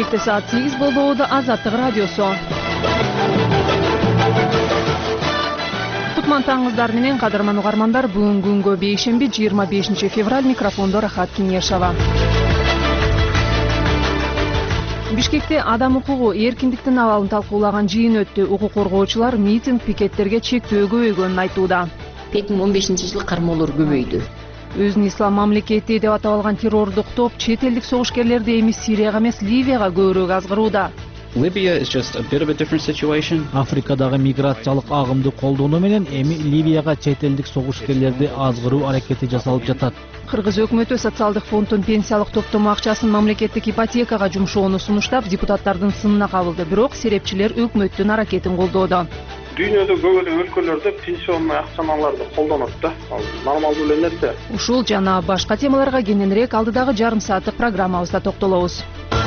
Бишкекте саат 8 болууда. Азаттык радиосу. Кутман таңыздар менен кадырман угармандар, бүгүн күнгө бейшемби 25 февраль, микрофондо Рахат Кеңешова. Бишкекте адам укугу эркиндиктин абалын талкуулаган жыйын өттү. Укук коргоочулар митинг пикеттерге чектөө көбөйгөнүн айтууда. 2015-жылы кармоолор көбөйдү. Өзүн ислам мамлекети деп аталган террордук топ чет элдик согушкерлерди эми Сирияга эмес, Ливияга көбүрөөк азгырууда. Libya is just a bit of a different situation. Африкадагы миграциялык агымды колдонуу менен эми Ливияга чет элдик согушкерлерди азгыруу аракети жасалып жатат. Кыргыз өкмөтү социалдык фонддун пенсиялык топтому акчасын мамлекеттик ипотекага жумшоону сунуштап, депутаттардын сынына кабылды. Бирок серепчилер өкмөттүн аракетин колдоодо. Дүйнөдө көп эле өлкөлөрдө пенсионный акчаларды колдонот да. Ал нормалдуу эле нерсе. Ушул жана башка темаларга кененирээк алдыдагы жарым сааттык программабызда токтолобуз.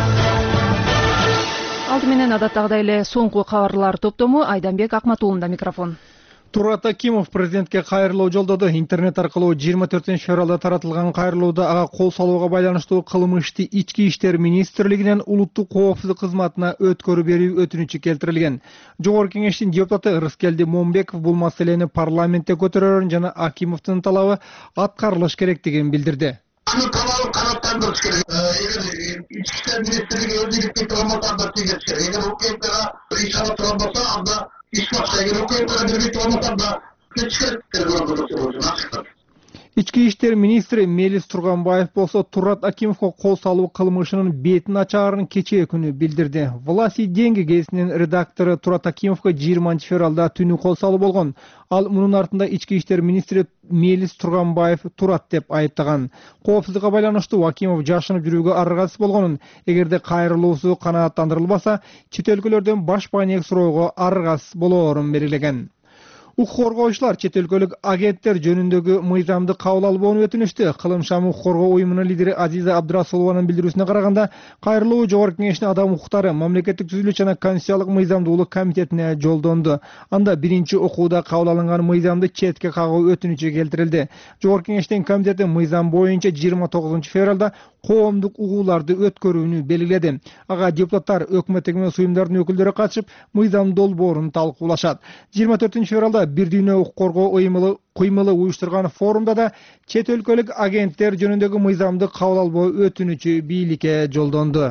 Алды менен адаттагыдай эле соңку кабарлар топтому. Айданбек Акматуулунда микрофон. Турат Акимов президентке кайрылуу жолдоду. Интернет аркылуу 24 февралда таратылган кайрылууда ага кол салууга байланыштуу кылмышты Ички иштер министрлигинен улуттук коопсуздук кызматына өткөрүү берүү өтүнүчү келтирилген. Жогорку кеңештин депутаты Рыскелди Момбеков бул маселени парламентте көтөрөрүн жана Акимовдун талабы аткарылыш керектигин билдирди. Талабы канааттандырыш керек. Эгер ички иштер министрлиги өз иликтик болмосо тигез керек. Эгер укмка иш алып турган болсо, анда иш башка. Эгер укмка бербей болмосо, анда кетиш керек. Ички иштер министри Мелис Турганбаев болсо Турат Акимовго кол салуу кылмышынын бетин ачаарын кечээ күнү билдирди. Власти деньги гезитинин редактору Турат Акимовго 20 февралда түнү кол салуу болгон. Ал мунун артында ички иштер министри Мелис Турганбаев Турат деп айыптаган. Коопсуздукка байланыштуу Акимов жашынып жүрүүгө аргасыз болгонун, эгерде кайрылуусу канааттандырылбаса, чет өлкөлөрдөн баш пайнек суроого аргасыз болоорун белгилеген. Укук коргоочулар чет өлкөлүк агенттер жөнүндөгү мыйзамды кабыл албоону өтүнүштү. Кылымшам укук коргоо уюмунун лидери Азиза Абдрасулованын билдирүүсүнө караганда, кайрылуу Жогорку кеңештин адам укуктары мамлекеттик түзүлүш жана конституциялык мыйзамдуулук комитетине жолдонду. Анда биринчи окууда кабыл алынган мыйзамды четке кагуу өтүнүчү келтирилди. Жогорку кеңештин комитети мыйзам боюнча 29 февралда коомдук угууларды өткөрүүнү белгиледи. Ага депутаттар, өкмөттүк эмес уюмдардын өкүлдөрү катышып, мыйзам долбоорун талкуулашат. 24 февралда бир дүйнө укук коргоо кыймылы уюштурган форумда да чет өлкөлүк агенттер жөнүндөгү мыйзамды кабыл албоо өтүнүчү бийликке жолдонду.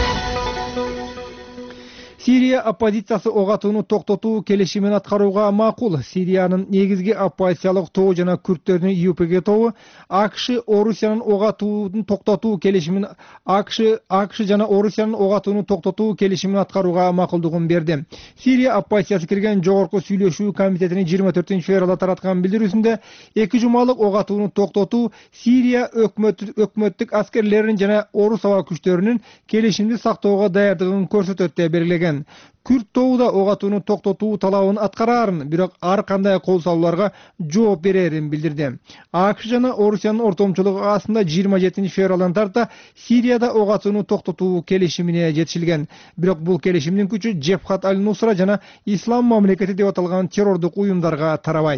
Сирия оппозициясы ок атууну токтотуу келишимин аткарууга макул. Сириянын негизги оппозициялык тобу жана күрттөрдүн ЮПГ тобу АКШ Орусиянын ок атууну токтотуу келишимин жана Орусиянын ок атууну токтотуу келишимин аткарууга макулдугун берди. Сирия оппозициясы кирген жогорку сүйлөшүү комитетинин 24 февралда тараткан билдирүүсүндө 2 жумалык ок атууну токтотуу Сирия өкмөттүк аскерлеринин жана орус аба күчтөрүнүн келишимди сактоого даярдыгын көрсөтөт деп белгилеген. Күрт тобу да ок атууну токтотуу талабын аткараарын, бирок ар кандай кол салууларга жооп берерин билдирди. АКШ жана Орусиянын ортомчулугу астында 27 февралдан тарта Сирияда ок атууну токтотуу келишимине жетишилген. Бирок бул келишимдин күчү Джебхат аль-Нусра жана Ислам мамлекети деп аталган террордук уюмдарга тарабайт.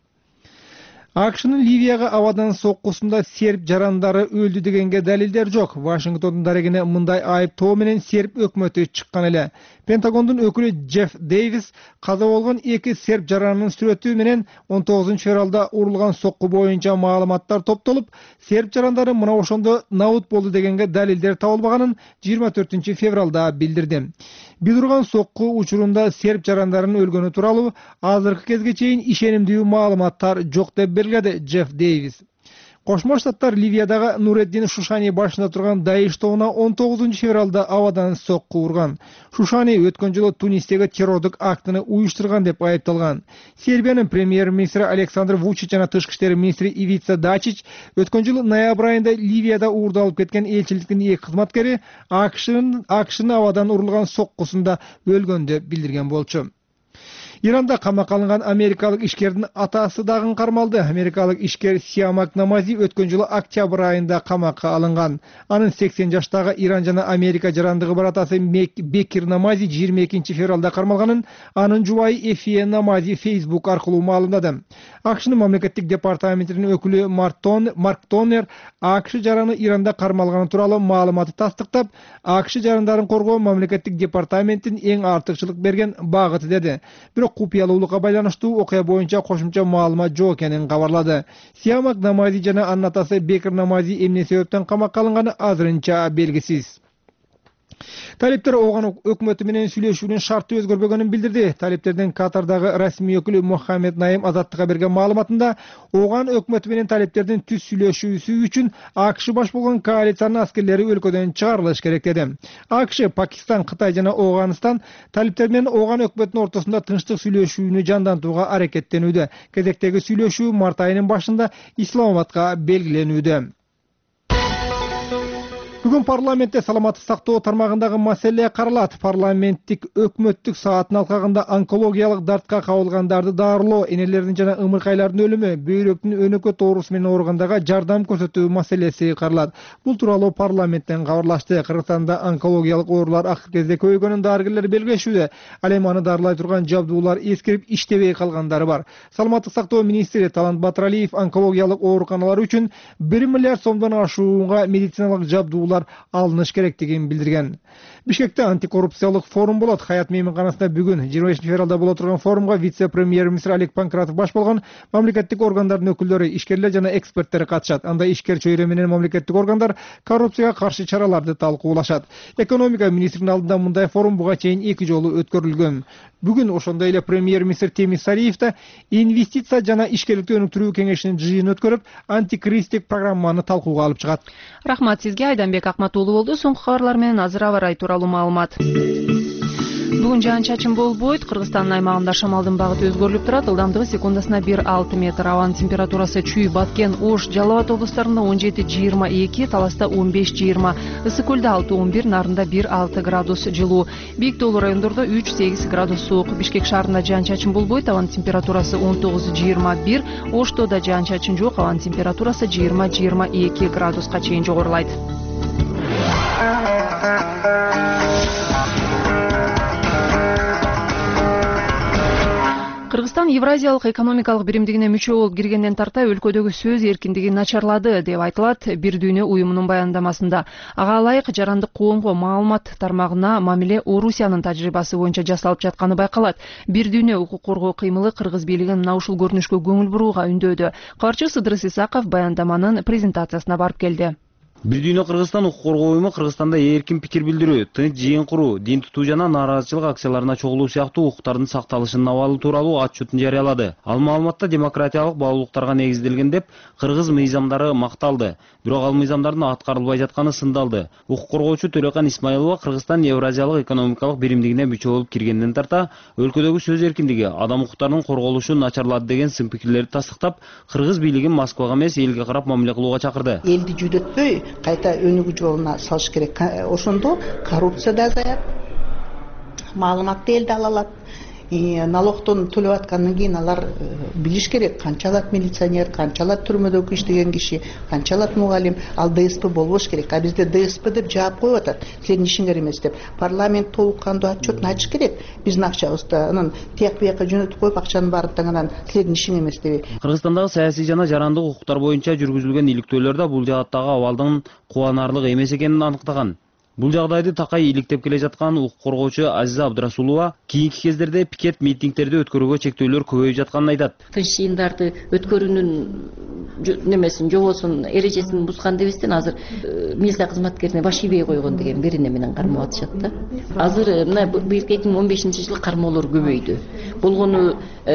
АКШнын Ливияга абадан соккусунда серб жарандары өлдү дегенге далилдер жок. Вашингтондун дарегине мындай айыптоо менен серб өкмөтү чыккан эле. Пентагондун өкүлү Джефф Дейвис каза болгон 2 серб жаранынын сүрөтү менен 19 февралда урулган сокку боюнча маалыматтар топтолуп, серб жарандары мына ошондо набут болду дегенге далилдер табылбаганын 24 февралда билдирди. Биз урган сокку учурунда серб жарандарынын өлгөнү тууралуу азыркы кезге чейин ишенимдүү маалыматтар жок деп белгиледи Джефф Дейвис. Кошмо Штаттар Ливиядагы Нуреддин Шушани башында турган Даиш тобуна 19 февралда абадан сокку урган. Шушани өткөн жылы Тунистеги террордук актыны уюштурган деп айыпталган. Сербиянын премьер-министри Александр Вучич жана тышкы иштер министри Ивица Дачич өткөн жылы ноябрь айында Ливияда уурдалып кеткен элчиликтин 2 кызматкери АКШнын абадан урулган соккусунда өлгөн деп билдирген болчу. Иранда камакка алынган америкалык ишкердин атасы дагы кармалды. Америкалык ишкер Сиамак Намази өткөн жылы октябрь айында камакка алынган. Анын 80 жаштагы Иран жана Америка жарандыгы бар атасы Бекир Намази 22 февралда кармалганын анын жубайы Эфие Намази Facebook аркылуу маалымдады. AQShnын мамлекеттик департаментинин өкүлү Марк Тонер AQSh жараны Иранда кармалганы тууралуу маалыматты тастыктап, AQSh жарандарын коргоо мамлекеттик департаменттин эң артыкчылык берген багыты деди. Бирок купуялуулукка байланыштуу окуя боюнча кошумча маалымат жок экенин кабарлады. Сиамак Намази жана анын атасы Бекир Намази эмне себептен камакка алынганы азырынча белгисиз. Талиптер Ооган өкмөтү менен сүйлөшүүнүн шарты өзгөрбөгөнүн билдирди. Талиптердин Катардагы расмий өкүлү Мохаммед Наим Азаттыкка берген маалыматында Ооган өкмөтү менен талиптердин түз сүйлөшүүсү үчүн AQSh баш болгон коалициянын аскерлери өлкөдөн чыгарылыш керек деди. AQSh, Пакистан, Кытай жана Ооганстан талиптер менен Ооган өкмөтүнүн ортосунда тынчтык сүйлөшүүнү жандантууга аракеттенүүдө. Кезектеги сүйлөшүү март айынын башында Исламабадка белгиленүүдө. Бүгүн парламентте саламаттык сактоо тармагындагы маселе каралат. Парламенттик өкмөттүк сааттын алкагында онкологиялык дартка кабылгандарды дарылоо, энелердин жана ымыркайлардын өлүмү, бөйрөктүн өнөкөт оорусу менен ооругандарға жардам көрсөтүү маселеси каралат. Бул тууралуу парламенттен кабарлашты. Кыргызстанда онкологиялык оорулар акыркы кезде көбөйгөнүн дарыгерлер белгилешүүдө. Ал эми аны дарылай турган жабдуулар эскирип иштебей калгандары бар. Саламаттык сактоо министри Талант Батыралиев онкологиялык ооруканалар үчүн 1 миллиард сомдон ашуунга медициналык жабдуулар алыныш керектигин билдирген. Бишкекте антикоррупциялык форум болот. Хаят мейманканасында бүгүн 25 февралда боло турган форумга вице-премьер-министр Олег Панкратов баш болгон мамлекеттик органдардын өкүлдөрү, ишкерлер жана эксперттер катышат. Анда ишкер чөйрө менен мамлекеттик органдар коррупцияга каршы чараларды талкуулашат. Экономика министринин алдында мындай форум буга чейин 2 жолу өткөрүлгөн. Бүгүн ошондой эле премьер-министр Темир Сариев да инвестиция жана ишкерликти өнүктүрүү кеңешинин жыйынын өткөрүп, антикризистик программаны талкууга алып чыгат. Рахмат сизге, Айданбек Акматуулу болду. Соңку кабарлар менен азыр аба ырайы тууралуу маалымат. Бүгүн жаан-чачын болбойт. Кыргызстандын аймагында шамалдын багыты өзгөрүлүп турат. Ылдамдыгы секундасына 1,6 метр. Абанын температурасы Чүй, Баткен, Ош, Жалал Абад облустарында 17-22, Таласта 15-20, Ысык Көлдө 6-11, Нарында 1,6 градус жылуу. Бийик тоолуу райондордо 3-8 градус суук. Бишкек шаарында жаан-чачын болбойт. Абанын температурасы 19-21, Ошто да жаан-чачын жок. Абанын температурасы 20-22 градуска чейин жогорулайт. Кыргызстан Евразиялык экономикалык биримдигине мүчө болуп киргенден тарта өлкөдөгү сөз эркиндиги начарлады деп айтылат Бир Дүйнө уюмунун баяндамасында. Ага ылайык жарандык коомго маалымат тармагына мамиле Орусиянын тажрыйбасы боюнча жасалып жатканы байкалат. Бир Дүйнө укук коргоо кыймылы Кыргыз бийлигин мына ушул көрүнүшкө көңүл бурууга үндөдү. Каарчы Сыдырыс Исаков баяндаманын презентациясына барып келди. Бир Дүйнө Кыргызстан укук коргоо уюму Кыргызстанда эркин пикир билдирүү, тынч жыйын куруу, дин тутуу жана нааразычылык акцияларына чогулуу сыяктуу укуктардын сакталышынын абалы тууралуу отчетун жарыялады. Ал маалыматта демократиялык баалуулуктарга негизделген деп кыргыз мыйзамдары макталды. Бирок ал мыйзамдардын аткарылбай жатканы сындалды. Укук коргоочу Төлөкан Исмаилова Кыргызстан Евразиялык экономикалык биримдигине мүчө болуп киргенден тарта өлкөдөгү сөз эркиндиги, адам укуктарынын корголушу начарлады деген сын пикирлерди тастыктап, кыргыз бийлигин Москвага эмес элге карап мамиле кылууга чакырды. Элди жүдөтпөй кайта өнүгүү жолуна салыш керек. Ошондо коррупция да азаят, маалыматты элде ала алат. Налогтон төлөп аткандан кийин алар билиш керек, канча алат милиционер, канча алат түрмөдөгү иштеген киши, канча алат мугалим. Ал ДСП болбош керек. А бизде ДСП деп жаап коюп атат. Сенин ишиңер эмес деп. Парламент толук кандуу отчетун ачыш керек. Биздин акчабызды анан тияк бияка жөнөтүп коюп акчанын баарын анан силердин ишиң эмес деп. Кыргызстандагы саясий жана жарандык укуктар боюнча жүргүзүлгөн иликтөөлөр да бул жааттагы абалдын кубанарлык эмес экенин аныктаган. Бул жагдайды такай иликтеп келе жаткан укук коргоочу Азиза Абдрасулова кийинки кездерде пикет митингдерди өткөрүүгө чектөөлөр көбөйүп жатканын айтат. Тынч жыйындарды өткөрүүнүн немесин жобосун, эрежесин бузган дебестен азыр милиция кызматкерине баш ийбей койгон деген берене менен кармап атышат да. Азыр мына 2015-жылы кармоолор көбөйдү. Болгону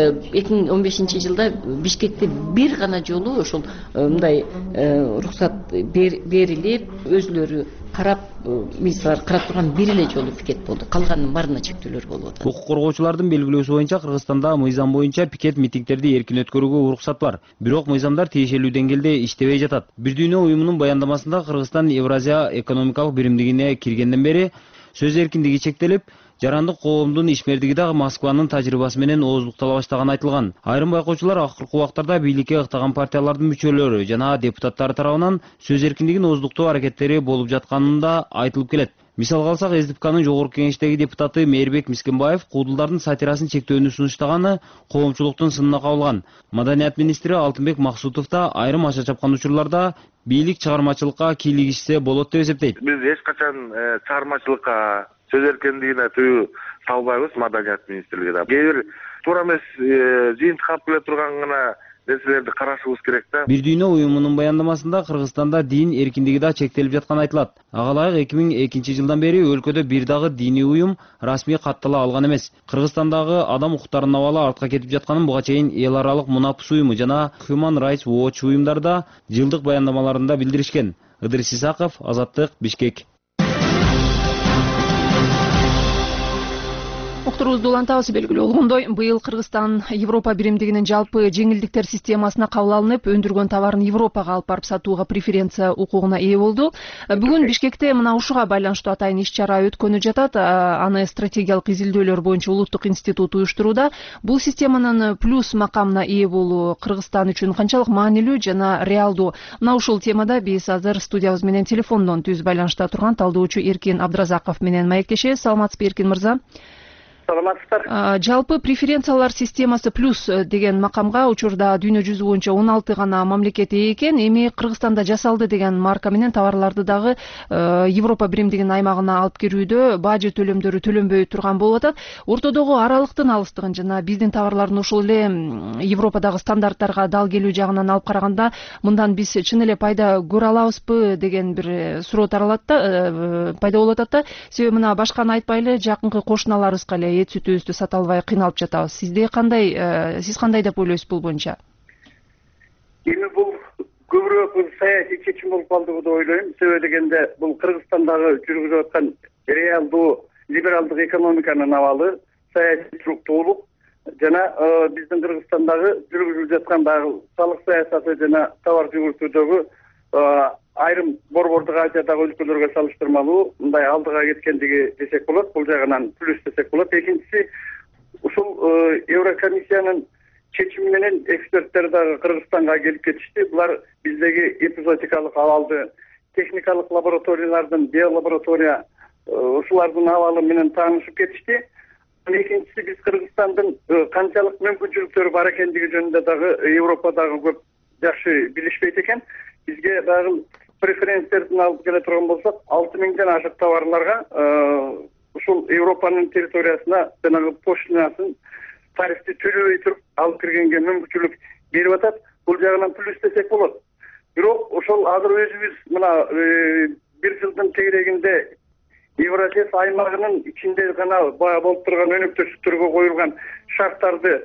2015-жылда Бишкекте бир гана жолу ошол мындай уруксат берилип, өзүлөрү карап, милициялар карап турган бир эле жолу пикет болду. Калганынын баарына чектөөлөр болуп атат. Укук коргоочулардын белгилөөсү боюнча Кыргызстанда мыйзам боюнча пикет митингдерди эркин өткөрүүгө уруксат бар. Бирок мыйзамдар тиешелүү деңгээлде иштебей жатат. Бир Дүйнө уюмунун баяндамасында Кыргызстан Евразия экономикалык биримдигине киргенден бери сөз эркиндиги чектелип, жарандык коомдун ишмердиги дагы Москванын тажрыйбасы менен ооздуктала баштаганы айтылган. Айрым байкоочулар акыркы убактарда бийликке ыктаган партиялардын мүчөлөрү жана депутаттары тарабынан сөз эркиндигин ооздуктоо аракеттери болуп жатканын да айтылып келет. Мисалга алсак, СДПКнын жогорку кеңештеги депутаты Мээрбек Мискенбаев куудулдардын сатирасын чектөөнү сунуштаганы коомчулуктун сынына кабылган. Маданият министри Алтынбек Максутов да айрым аша чапкан учурларда бийлик чыгармачылыкка кийлигишсе болот деп эсептейт. Биз эч качан чыгармачылыкка сөз эркиндигине тыюу салбайбыз Маданият министрлигине. Кээ бир туура эмес жыйынтык алып келе турган гана нерселерди карашыбыз керек да. Бир дүйнө уюмунун баяндамасында Кыргызстанда дин эркиндиги да чектелип жатканы айтылат. Ага ылайык 2002 жылдан бери өлкөдө бир дагы диний уюм расмий каттала алган эмес. Кыргызстандагы адам укуктарынын абалы артка кетип жатканын буга чейин эл аралык Мунапс уюму жана Human Rights Watch уюмдары да жылдык баяндамаларында билдиришкен. Ыдырыс Исаков, Азаттык, Бишкек. Уктурубузду улантабыз. Белгилүү болгондой, быйыл Кыргызстан Европа биримдигинин жалпы жеңилдиктер системасына кабыл алынып, өндүргөн товарын Европага алып барып сатууга преференция укугуна ээ болду. Бүгүн Бишкекте мына ушуга байланыштуу атайын иш-чара өткөнү жатат. Аны стратегиялык изилдөөлөр боюнча Улуттук институт уюштурууда. Бул системанын плюс макамына ээ болуу Кыргызстан үчүн канчалык маанилүү жана реалдуу? Мына ушул темада биз азыр студиябыз менен телефондон түз байланышта турган талдоочу Эркин Абдыразаков менен маектешебиз. Саламатсызбы, Эркин мырза? Саламатсыздар. Жалпы преференциялар системасы плюс деген макамга учурда дүйнө жүзү боюнча 16 гана мамлекет ээ экен. Эми Кыргызстанда жасалды деген марка менен товарларды дагы Европа биримдигинин аймагына алып кирүүдө бажы төлөмдөрү төлөнбөй турган болуп атат. Ортодогу аралыктын алыстыгын жана биздин товарлардын ушул эле Европадагы стандарттарга дал келүү жагынан алып караганда, мындан биз чын эле пайда көрө алабызбы деген бир суроо таралат да, пайда болуп атат да. Себеби мына башканы айтпайлы, жакынкы кошуналарыбызга эле эт сүтүбүздү сата албай кыйналып жатабыз. Сиз кандай деп ойлойсуз бул боюнча? Эми бул көбүрөөк саясий чечим болуп калды деп ойлойм. Себеби дегенде бул Кыргызстандагы жүргүзүп аткан реалдуу либералдык экономиканын абалы, саясий туруктуулук жана биздин Кыргызстандагы жүргүзүлүп жаткан дагы салык саясаты жана товар жүгүртүүдөгү айрым борбордук Азиядагы өлкөлөргө салыштырмалуу мындай алдыга кеткендиги десек болот. Бул жагынан плюс десек болот. Экинчиси, ушул Еврокомиссиянын чечими менен эксперттер дагы Кыргызстанга келип кетишти. Булар биздеги эпизодикалык абалды, техникалык лабораториялардын, биолаборатория ушулардын абалы менен таанышып кетишти. Экинчиси, биз Кыргызстандын канчалык мүмкүнчүлүктөрү бар экендиги жөнүндө дагы Европадагы көп жакшы билишпейт экен. Бизге дагы преференцияларын алып келе турган болсок, 6000 ашык товарларга ушул Европанын территориясына жанагы поштасын тарифти төлөбөй туруп алып киргенге мүмкүнчүлүк берип атат. Бул жагынан плюс десек болот. Бирок ошол азыр өзүбүз мына бир жылдын тегерегинде Евразия аймагынын ичинде гана болуп турган өнөктөштүктөргө коюлган шарттарды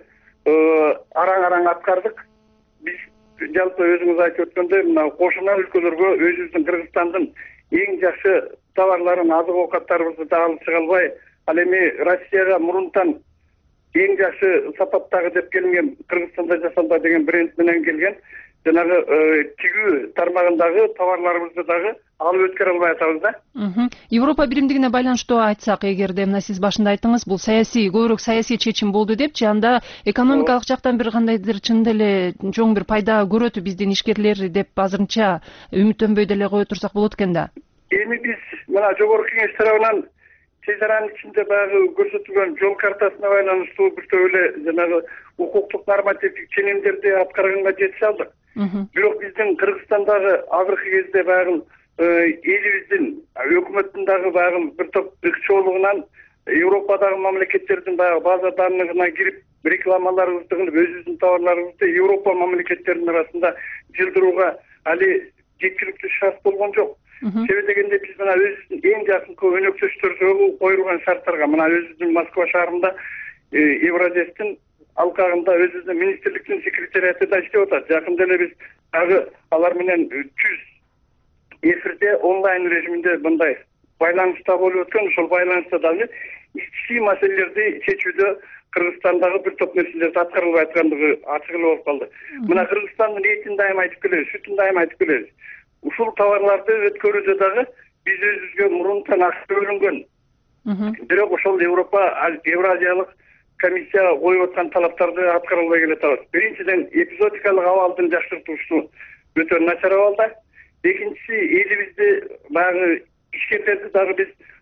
араң аткардык. Биз жалпы өзүңүз айтып өткөндөй, мына кошуна өлкөлөргө өзүбүздүн Кыргызстандын эң жакшы товарларын, азык оокаттарыбызды да алып чыга албай, ал эми Россияга мурунтан эң жакшы сапаттагы деп келинген Кыргызстанда жасалба деген бренд менен келген жанагы тигүү тармагындагы товарларыбызды дагы алып өткөрө албай атабыз да. Европа биримдигине байланыштуу айтсак, эгерде мына сиз башында айттыңыз, бул көбүрөөк саясий чечим болду депчи, анда экономикалык жактан бир кандайдыр чын деле чоң бир пайда көрөт биздин ишкерлер деп азырынча үмүттөнбөй деле кое турсак болот экен да. Эми биз мына жогорку кеңеш тарабынан чек аранын ичинде баягы көрсөтүлгөн жол картасына байланыштуу бир топ эле жанагы укуктук нормативдик ченемдерди аткарганга жетише алдык. Бирок биздин Кыргызстандагы азыркы кезде баягы элибиздин өкмөттүн дагы баягы бир топ ыкчоолугунан Европадагы мамлекеттердин баягы база данныгына кирип рекламаларыбызды кылып өзүбүздүн товарларыбызды Европа мамлекеттеринин арасында жылдырууга али жеткиликтүү шарт болгон жок. Себеби дегенде биз мына өзүбүздүн эң жакынкы өнөктөштөргө коюлган шарттарга мына өзүбүздүн Москва шаарында Евразиядын алкагында өзүбүздүн министрликтин секретариаты да иштеп атат. Жакында эле биз дагы алар менен түз эфирде онлайн режиминде мындай байланышта болуп өткөн. Ошол байланышта дагы ички маселелерди чечүүдө Кыргызстандагы бир топ нерселерди аткарылбай аткандыгы ачык эле болуп калды. Мына Кыргызстандын этин дайым айтып келебиз, сүтүн дайым айтып келебиз. Ушул товарларды өткөрүүдө дагы биз өзүбүзгө мурунтан акча бөлүнгөн. Бирок ошол Евразиялык комиссия коюп аткан талаптарды аткара албай келатабыз. Биринчиден, эпизодикалык абалдын жакшыртуусу өтө начар абалда. Экинчиси, элибизди баягы ишкерлерди дагы биз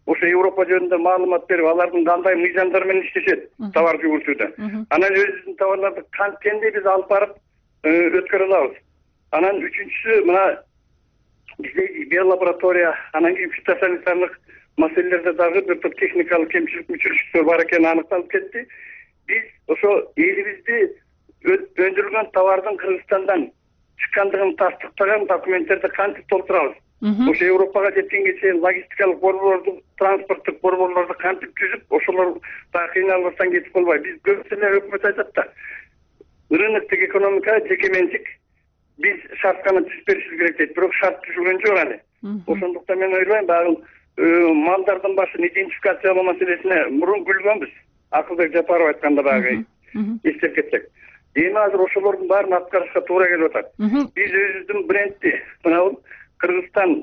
ошо Европа жөнүндө маалымат берип, алардын кандай мыйзамдар менен иштешет товар жүгүртүүдө. Анан өзүбүздүн товарларды кантенде биз алып барып өткөрө алабыз. Анан үчүнчүсү мына бизде биолаборатория, анан кийин фитосанитарлык маселелерде дагы бир топ техникалык кемчиликтер бар экени аныкталып кетти. Биз ошо элибизди өндүрүлгөн товардын Кыргызстандан чыккандыгын тастыктаган документтерди кантип толтурабыз? Ошо Европага жеткенге чейин логистикалык борборлорду, транспорттук борборлорду кантип түзүп, ошолор дагы кыйналбастан кетип калбай. Биз көпсүнө өкмөт айтат да, рыноктук экономика, жеке менчик, биз шарт гана түзүп беришибиз керек дейт. Бирок шарт түзүлгөн жок аны. Ошондуктан мен ойлойм, багы малдардын башын идентификациялоо маселесине мурун күлгөнбүз. Акылбек Жапаров айтканда багы эстеп кетсек. Эми азыр ошолордун баарын аткарышка туура келип атат. Биз өзүбүздүн брендти, мына Кыргызстан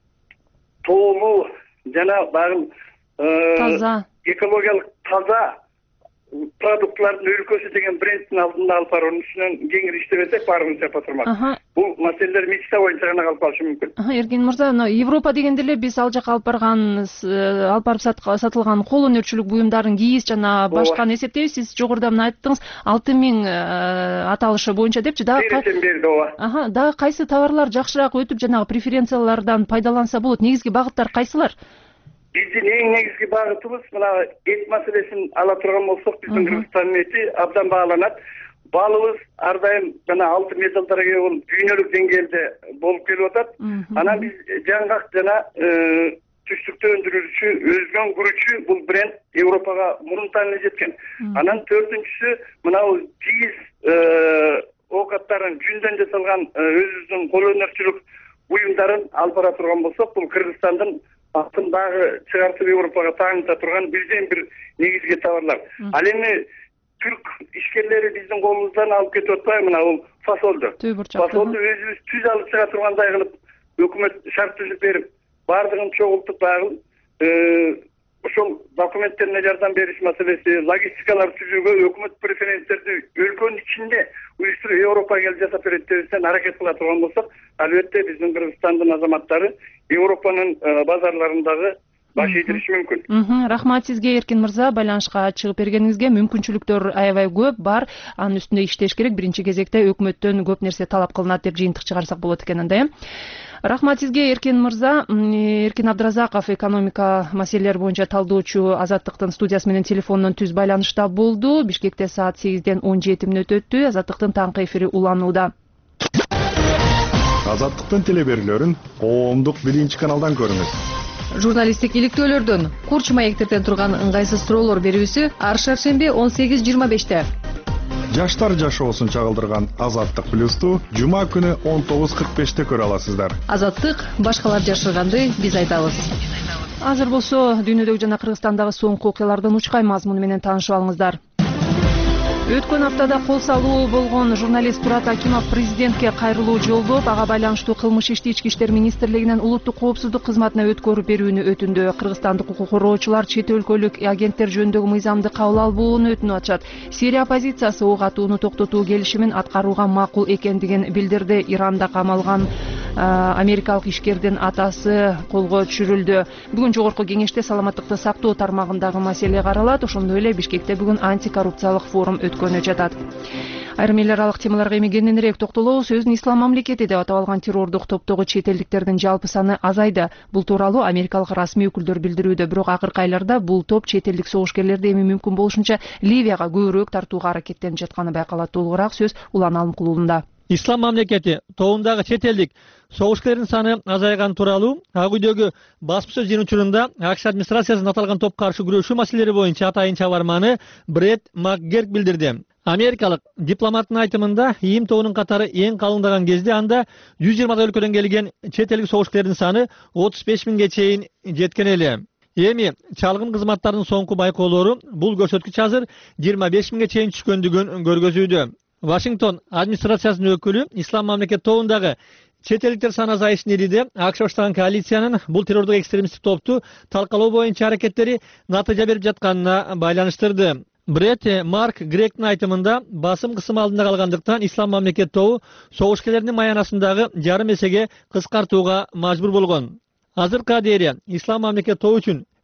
тоолуу жана багы таза, экологиялык таза продуктлардын өлкөсү деген брендтин алдында алып барып, анын үстүнөн кеңири иштебесек, баарыбыз жапа турмак. Бул маселелер мечта боюнча гана калып калышы мүмкүн. Эркин мырза, Европа дегенде эле биз ал жака алып барып сатылган кол өнөрчүлүк буюмдарын, кийиз жана башканы эсептейбиз. Сиз жогоруда мына айттыңыз, 6000 аталышы боюнча депчи. Дагы кайсы товарлар жакшыраак өтүп, жанагы преференциялардан пайдаланса болот? Негизги багыттар кайсылар? Биздин эң негизги багытыбыз мына эт маселесин ала турган болсок, биздин Кыргызстандын эти абдан бааланат. Балыбыз ар дайым жана алтын медалдарга ээ болуп, дүйнөлүк деңгээлде болуп келип атат. Анан биз жаңгак жана түштүктө өндүрүүчү, өзгөн күрүчү бул бренд Европага мурунтан эле жеткен. Анан төртүнчүсү мына кийиз оокаттарын жүндөн жасалган өзүбүздүн кол өнөрчүлүк буюмдарын алып бара турган болсок, бул Кыргызстандын атын дагы чыгартып Европага тааныта турган бирден бир негизги товарлар. Ал эми түрк ишкерлери биздин колубуздан алып кетип атпайбы, мына бул фасолду. Фасолду өзүбүз түз алып чыга тургандай кылып өкмөт шарт түзүп берип, баардыгын чогултуп багы ошол документтерине жардам бериш маселеси, логистикалар түзүүгө өкмөт преференцияларды өлкөнүн ичинде уюштуруп Европага келип жасап берет дебестен аракет кыла турган болсок, албетте биздин Кыргызстандын азаматтары Европанын базарларындагы баш ийдириши мүмкүн. Рахмат сизге, Эркин мырза, байланышка чыгып бергениңизге. Мүмкүнчүлүктөр аябай көп бар. Анын үстүндө иштеш керек. Биринчи кезекте өкмөттөн көп нерсе талап кылынат деп жыйынтык чыгарсак болот экен анда. Рахмат сизге, Эркин мырза. Эркин Абдыразаков, экономика маселелери боюнча талдоочу, Азаттыктын студиясы менен телефондон түз байланышта болду. Бишкекте саат 8-ден 17 мүнөт өттү. Азаттыктын таңкы эфири уланууда. Азаттыктын телеберүүлөрүн коомдук биринчи каналдан көрүңүз. Журналисттик иликтөөлөрдөн, курч маектерден турган ыңгайсыз суроолор берүүсү ар шаршемби 18:25-те. Жаштар жашоосун чагылдырган Азаттык плюсту жума күнү 19:45-те көрө аласыздар. Азаттык башкалар жашырганды биз айтабыз. Азыр болсо дүйнөдөгү жана Кыргызстандагы соңку окуялардын учкай мазмуну менен таанышып алыңыздар. Өткөн аптада кол салуу болгон журналист Турат Акимов президентке кайрылуу жолдоп, ага байланыштуу кылмыш ишти Ички иштер министрлигинен улуттук коопсуздук кызматына өткөрүп берүүнү өтүндү. Кыргызстандык укук коргоочулар чет өлкөлүк агенттер жөнүндөгү мыйзамды кабыл албоону өтүнүп атышат. Сирия оппозициясы ок атууну токтотуу келишимин аткарууга макул экендигин билдирди. Иранда камалган америкалык ишкердин атасы колго түшүрүлдү. Бүгүн жогорку кеңеште саламаттыкты сактоо тармагындагы маселе каралат. Ошондой эле Бишкекте бүгүн антикоррупциялык форум өткөнү жатат. Айрым эл аралык темаларга эми кененирээк токтолобуз. Өзүн ислам мамлекети деп атап алган террордук топтогу чет элдиктердин жалпы саны азайды. Бул тууралуу америкалык расмий өкүлдөр билдирүүдө. Бирок акыркы айларда бул топ чет элдик согушкерлерди эми мүмкүн болушунча Ливияга көбүрөөк тартууга аракеттенип жатканы байкалат. Толугураак сөз Улан Алымкулуулунда. Ислам мамлекети тобундагы чет элдик согушкерлердин саны азайган тууралуу ак үйдөгү басма сөз жыйынтыгында АКШ администрациясынын аталган топко каршы күрөшүү маселелери боюнча атайын чабарманы Бред МакГерк билдирди. Америкалык дипломаттын айтымында ИИМ тобунун катары эң калыңдаган кезде анда 120 өлкөдөн келген чет элдик согушкерлердин саны 35 миңге чейин жеткен эле. Эми чалгын кызматтарынын соңку байкоолору бул көрсөткүч азыр 25 миңге чейин түшкөндүгүн көргөзүүдө. Вашингтон администрациясынын өкүлү ислам мамлекет тобундагы чет элдиктер саны азайышын ириде АКШ баштаган коалициянын бул террордук экстремисттик топту талкалоо боюнча аракеттери натыйжа берип жатканына байланыштырды. Бред МакГерктин айтымында басым кысым алдында калгандыктан ислам мамлекет тобу согушкерлердин маянасындагы жарым эсеге кыскартууга мажбур болгон. Азыркыга дейин ислам мамлекет тобу үчүн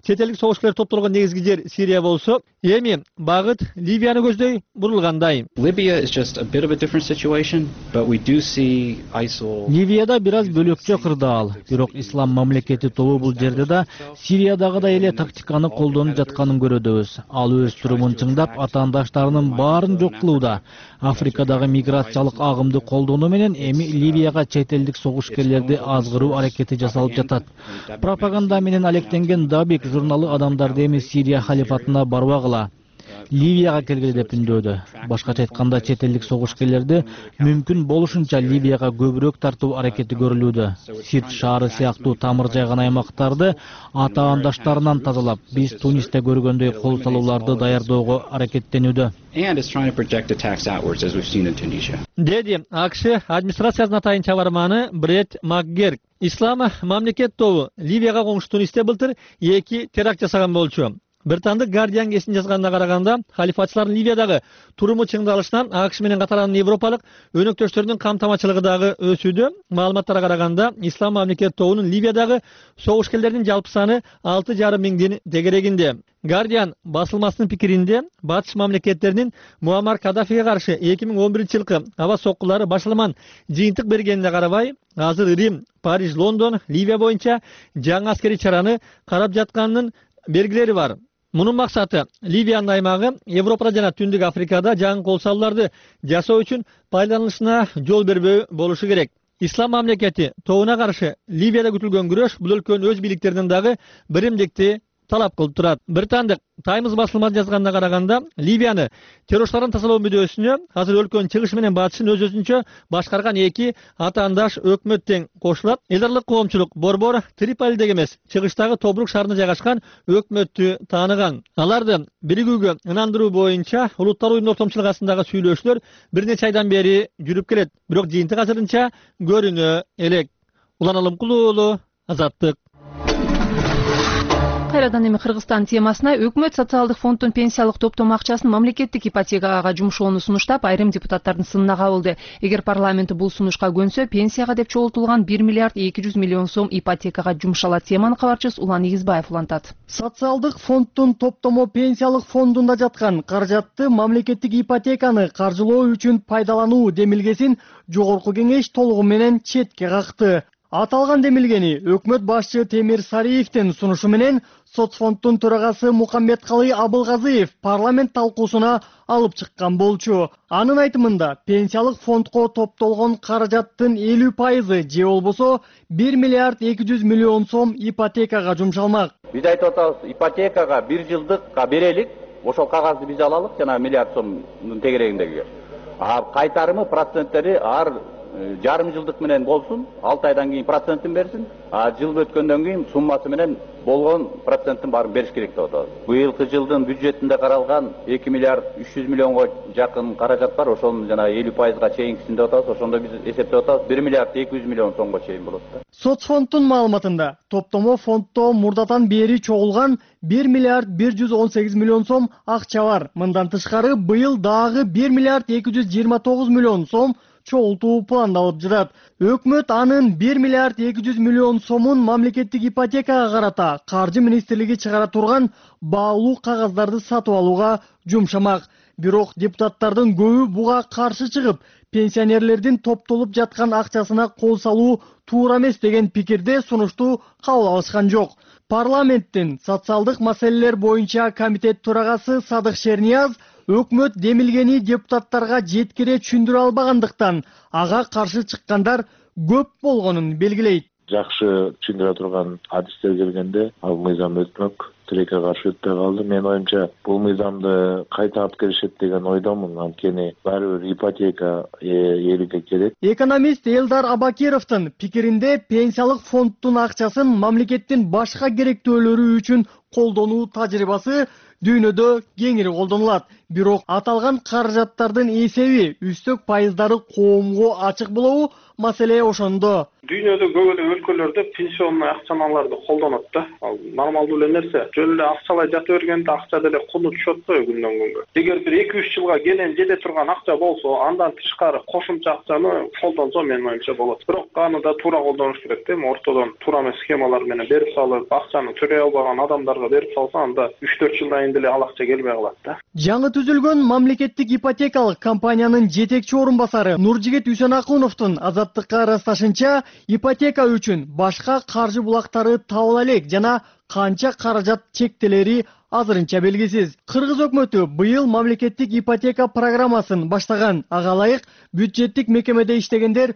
чет элдик согушкерлер топтолгон негизги жер Сирия болсо, эми багыт Ливияны көздөй бурулгандай. Libya is just a bit of a different situation, but we do see ISIL. Ливияда бир аз бөлөкчө кырдаал. Бирок ислам мамлекети тобу бул жерде да Сириядагыдай эле тактиканы колдонуп жатканын көрөбүз. Ал өз турумун чыңдап, атаандаштарынын баарын жок кылууда. Африкадагы миграциялык агымды колдонуу менен эми Ливияга чет элдик согушкерлерди азгыруу аракети жасалып жатат. Пропаганда менен алектенген Дабик журналы адамдарды эми Сирия халифатына барбагыла, Ливияга келгиле деп үндөөдү. Башкача айтканда, чет элдик согушкерлерди мүмкүн болушунча Ливияга көбүрөөк тартуу аракети көрүлүүдө. Сирт шаары сыяктуу тамыр жайган аймактарды атаандаштарынан тазалап, биз Тунисте көргөндөй кол салууларды даярдоого аракеттенүүдө. And it's trying to project attacks outwards, as we've seen in Tunisia. Деди АКШ администрациясынын атайын чабарманы Бред Макгерк. Ислам мамлекет тобу Ливияга коңшу Тунисте былтыр 2 теракт жасаган болчу. Британдык Guardian кесин жазганына караганда, халифатчылардын Ливиядагы туруму чыңдалышынан АКШ менен катаран европалык өнөктөштөрүнүн камтамачылыгы дагы өсүүдө. Маалыматтарга караганда, Ислам мамлекет тобунун Ливиядагы согушкерлердин жалпы саны 6,5 миңдин тегерегинде. Guardian басылмасынын пикиринде, батыш мамлекеттеринин Муаммар Каддафиге каршы 2011-жылкы аба соккулары башаламан жыйынтык бергенине карабай, азыр Рим, Париж, Лондон Ливия боюнча жаңы аскерий чараны карап жатканынын белгилери бар. Мунун максаты Ливиянын аймагы Европада жана Түндүк Африкада жаңы кол салууларды жасоо үчүн пайдаланылышына жол бербөө болушу керек. Ислам мамлекети тобуна каршы Ливияда күтүлгөн күрөш бул өлкөнүн өз бийликтеринен дагы биримдикти талап кылып турат. Британдык Times басылмасы жазганына караганда, Ливияны террористтардан тазалоо мүддөсүнө азыр өлкөнүн чыгышы менен батышын өз-өзүнчө башкарган 2 атаандаш өкмөт тең кошулат. Элдарлык коомчулук борбор Триполидеги эмес, чыгыштагы Тобрук шаарында жайгашкан өкмөттү тааныган. Аларды биригүүгө ынандыруу боюнча улуттар уюмунун ортомчулугу арасындагы сүйлөшүүлөр бир нече айдан бери жүрүп келет. Бирок жыйынтык азырынча көрүнө элек. Улан Алымкулуулу, Азаттык. Кайрадан эми Кыргызстан темасына өкмөт социалдык фонддун пенсиялык топтомо акчасын мамлекеттик ипотекага жумшоону сунуштап, айрым депутаттардын сынына кабылды. Эгер парламент бул сунушка көнсө, пенсияга деп чогултулган 1 миллиард 200 миллион сом ипотекага жумшалат. Теманы кабарчыбыз Улан Игизбаев улантат. Социалдык фонддун топтомо пенсиялык фондунда жаткан каражатты мамлекеттик ипотеканы каржылоо үчүн пайдалануу демилгесин жогорку кеңеш толугу менен четке какты. Аталган демилгени өкмөт башчы Темир Сариевдин сунушу менен соцфонддун төрагасы Мухаммедкалый Абылгазыев парламент талкуусуна алып чыккан болчу. Анын айтымында, пенсиялык фондко топтолгон каражаттын 50% же болбосо 1 миллиард 200 миллион сом ипотекага жумшалмак. Биз айтып атабыз, ипотекага 1 жылдыкка берелик, ошол кагазды биз алалык, жана миллиард сомдун тегерегиндеги. Кайтарымы проценттери ар жарым жылдык менен болсун, 6 айдан кийин процентин берсин, жыл өткөндөн кийин суммасы менен болгон проценттин баарын бериш керек деп атабыз. Быйылкы жылдын бюджетинде каралган 2 миллиард 300 миллионго жакын каражат бар, ошонун жана 50%га чейинкисин деп атабыз. Ошондо биз эсептеп атабыз 1 миллиард 200 миллион сомго чейин болот да. Соцфонддун маалыматында топтомо фонддо мурдатан бери чогулган 1 миллиард 118 миллион сом акча бар. Мындан тышкары быйыл дагы 1 миллиард 229 миллион сом чогултуу пландалып жатат. Өкмөт анын 1 миллиард 200 миллион сомун мамлекеттик ипотекага карата Каржы министрлиги чыгара турган баалуу кагаздарды сатып алууга жумшамак. Бирок депутаттардын көбү буга каршы чыгып, пенсионерлердин топтолуп жаткан акчасына кол салуу туура эмес деген пикирде сунушту кабыл алышкан жок. Парламенттин социалдык маселелер боюнча комитет төрагасы Садык Шернияз өкмөт демилгени депутаттарга жеткире түшүндүрө албагандыктан ага каршы чыккандар көп болгонун белгилейт. Жакшы түшүндүрө турган адистер келгенде ал мыйзам өтмөк, тилекке каршы өтпөй калды. Менин оюмча бул мыйзамды кайта алып келишет деген ойдомун. Анткени баары бир ипотека элге керек. Экономист Элдар Абакировдун пикиринде пенсиялык фонддун акчасын мамлекеттин башка керектөөлөрү үчүн колдонуу тажрыйбасы дүйнөдө кеңири колдонулат. Бирок аталган каражаттардын эсеби, үстөк пайыздары коомго ачык болобу, маселе ошондо. Дүйнөдө көп эле өлкөлөрдө пенсионный акчаларды колдонот да. Ал нормалдуу эле нерсе. Жөн эле акчалай жата бергенде акча деле куну түшөт да күндөн күнгө. Эгер бир 2-3 жылга кенен жете турган акча болсо, андан тышкары кошумча акчаны колдонсо менин оюмча болот. Бирок аны да туура колдонуш керек да. Ортодон туура эмес схемалар менен берип салып, акчаны төлөй албаган адамдарга ипотекага берип салса, анда 3-4 жылдан кийин деле ал акча келбей калат да. Жаңы түзүлгөн мамлекеттик ипотекалык компаниянын жетекчи орун басары Нуржигит Үсөнакуновдун Азаттыкка ырасташынча, ипотека үчүн башка каржы булактары табыла элек жана канча каражат чектелери азырынча белгисиз. Кыргыз өкмөтү быйыл мамлекеттик ипотека программасын баштаган. Ага ылайык бюджеттик мекемеде иштегендер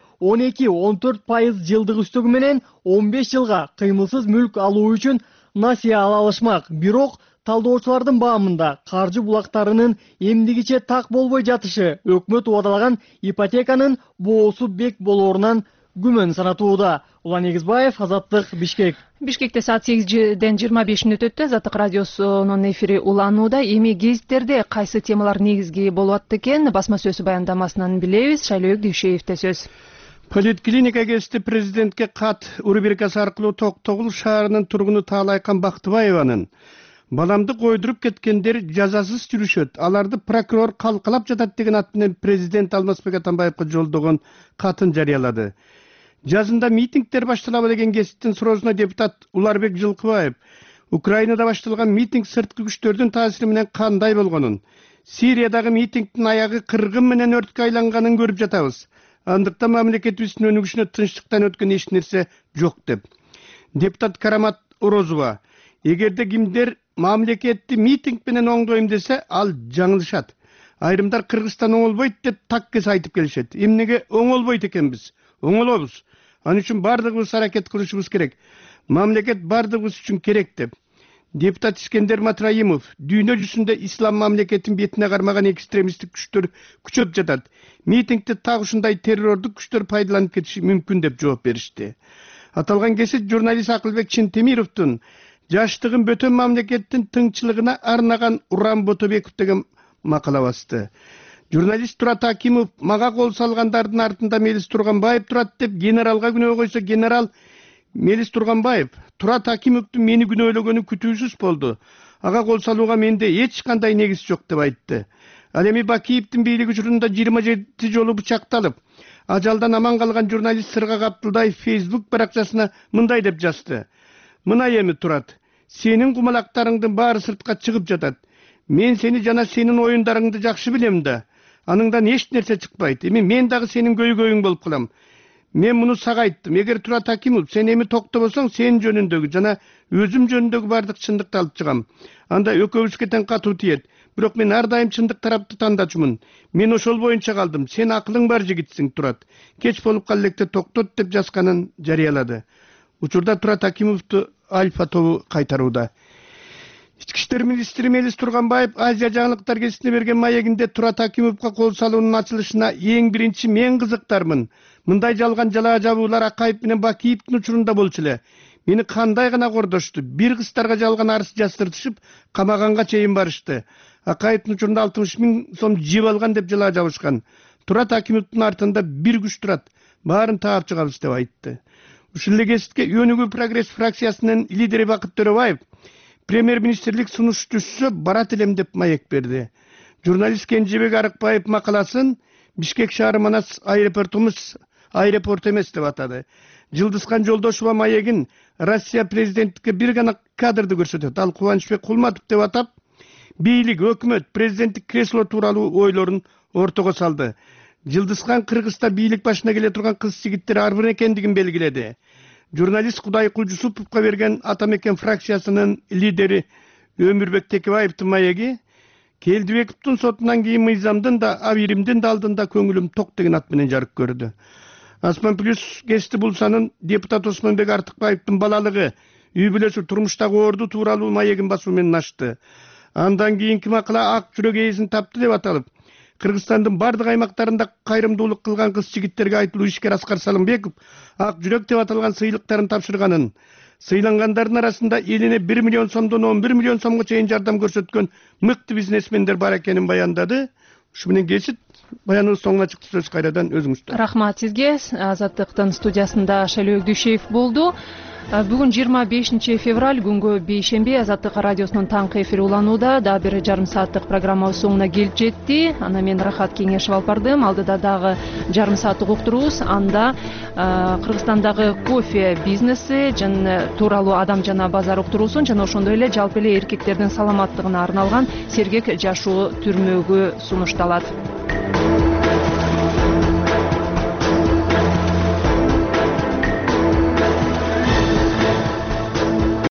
12-14% жылдык үстөгү менен 15 жылга кыймылсыз мүлк алуу үчүн насыя ала алышмак. Бирок талдоочулардын баамында каржы булактарынын эмдигиче так болбой жатышы өкмөт убадалаган ипотеканын боосу бек болоорунан күмөн санатууда. Улан Эгизбаев, Азаттык, Бишкек. Бишкекте саат 8-ден 25 мүнөт өттү. Азаттык радиосунун эфири уланууда. Эми гезиттерде кайсы темалар негизги болуп атты экен? Басма сөз баяндамасынан билебиз. Шайлоок Дүйшеевде сөз. Политклиника гезити президентке кат рубрикасы аркылуу Токтогул шаарынын тургуну Таалайкан Бактыбаеванын баламды койдуруп кеткендер жазасыз жүрүшөт, аларды прокурор калкалап жатат деген ат менен президент Алмазбек Атамбаевга жолдогон катын жарыялады. Жазында митингдер башталабы деген гезиттин суроосуна депутат Уларбек Жылкыбаев Украинада башталган митинг сырткы күчтөрдүн таасири менен кандай болгонун, Сириядагы митингдин аягы кыргын менен өрткө айланганын көрүп жатабыз. Андыктан мамлекетибиздин өнүгүшүнө тынчтыктан өткөн эч нерсе жок деп. Депутат Карамат Орозова, эгерде кимдер мамлекетти митинг менен оңдойм десе, ал жаңылышат. Айрымдар Кыргызстан оңолбойт деп таккес айтып келишет. Эмнеге оңолбойт экенбиз? Оңолобуз. Анын үчүн бардыгыбыз аракет кылышыбыз керек. Мамлекет бардыгыбыз үчүн керек деп. Депутат Искендер Матраимов, дүйнө жүзүндө ислам мамлекетин бетине кармаган экстремисттик күчтөр күчөп жатат. Митингди так ушундай террордук күчтөр пайдаланып кетиши мүмкүн деп жооп беришти. Аталган кесип журналист Акылбек Чинтемировдун жаштыгын бөтөн мамлекеттин тынччылыгына арнаган Уран Ботобеков деген макала басты. Журналист Турат Акимов мага кол салгандардын артында Мелис Турганбаев турат деп генералга күнөө койсо, генерал Мелис Турганбаев Турат Акимовдун мени күнөөлөгөнү күтүүсүз болду. Ага кол салууга менде эч кандай негиз жок деп айтты. Ал эми Бакиевдин бийлиги учурунда 27 жолу бычакталып, ажалдан аман калган журналист Сыргак Абдулдаев Facebook баракчасына мындай деп жазды. Мына эми Турат, сенин кумалактарыңдын баары сыртка чыгып жатат. Мен сени жана сенин оюндарыңды жакшы билем да. Аныңдан эч нерсе чыкпайт. Эми мен дагы сенин көйгөйүң болуп калам. Мен муну сага айттым. Эгер Турат Акимов сен эми токтобосоң, сен жөнүндөгү жана өзүм жөнүндөгү бардык чындыкты алып чыгам. Анда экөөбүзгө тең катуу тиет. Бирок мен ар дайым чындык тарапты тандачумун. Мен ошол боюнча калдым. Сен акылың бар жигитсиң, Турат. Кеч болуп кал электе токтот деп жазганын жарыялады. Учурда Турат Акимовду Альфа тобу кайтарууда. Ички иштер министри Мелис Турганбаев Азия жаңылыктар гезитине берген маегинде Турат Акимовго кол салуунун ачылышына эң биринчи мен кызыктармын. Мындай жалган жала жабуулар Акаев менен Бакиевдин учурунда болчу эле. Мени кандай гана кордошту. Бир кыздарга жалган арыз жаздыртышып, камаганга чейин барышты. Акаевдин учурунда 60 000 сом жеп алган деп жала жабышкан. Турат Акимовдун артында бир күч турат. Баарын таап чыгабыз деп айтты. Ушул эле гезитке Өнүгүү прогресс фракциясынын лидери Бакыт Төрөбаев премьер-министрлик сунуш түшсө барат элем деп маек берди. Журналист Кенжебек Арыкбаев макаласын Бишкек шаары Манас аэропорт эмес деп атады. Жылдызхан Жолдошова маегин Россия президенттикке бир гана кадрды көрсөтөт. Ал Кубанычбек Кулматов деп атап, бийлик, өкмөт, президенттик кресло тууралуу ойлорун ортого салды. Жылдызхан Кыргызста бийлик башына келе турган кыз жигиттер арбын экендигин белгиледи. Журналист Кудайкул Жусуповго берген Атамекен фракциясынын лидери Өмүрбек Текебаевдин маеги Келдибековдун сотунан кийин мыйзамдын да, абиримдин да алдында көңүлүм ток деген ат менен жарык көрдү. Асман плюс гезити булсанын депутат Осмонбек Артыкбаевдин балалыгы, үй бүлөсү турмуштагы орду тууралуу маегин басуу менен ачты. Андан кийинки макала ак жүрөк ээсин тапты деп аталып, Кыргызстандын бардык аймактарында кайрымдуулук кылган кыз жигиттерге айтылуу ишкер Аскар Салымбеков ак жүрөк деп аталган сыйлыктарын тапшырганын, сыйлангандардын арасында элине 1 миллион сомдон 11 миллион сомго чейин жардам көрсөткөн мыкты бизнесмендер бар экенин баяндады. Ушу менен гезит Баяныбыз соңуна чыкты. Сөз кайрадан өзүңүздө. Рахмат сизге. Азаттыктын студиясында Шайлөө Дүйшеев болду. Бүгүн 25 февраль күнгө бейшемби. Азаттык радиосунун таңкы эфири уланууда. Да бир жарым сааттык программабыз соңуна келип жетти. Ана мен Рахат Кеңешев алып бардым. Алдыда дагы жарым сааттык уктурубуз. Анда Кыргызстандагы кофе бизнеси тууралуу адам жана базар уктуруусун жана ошондой эле жалпы эле эркектердин саламаттыгына арналган сергек жашоо түрмөгү сунушталат.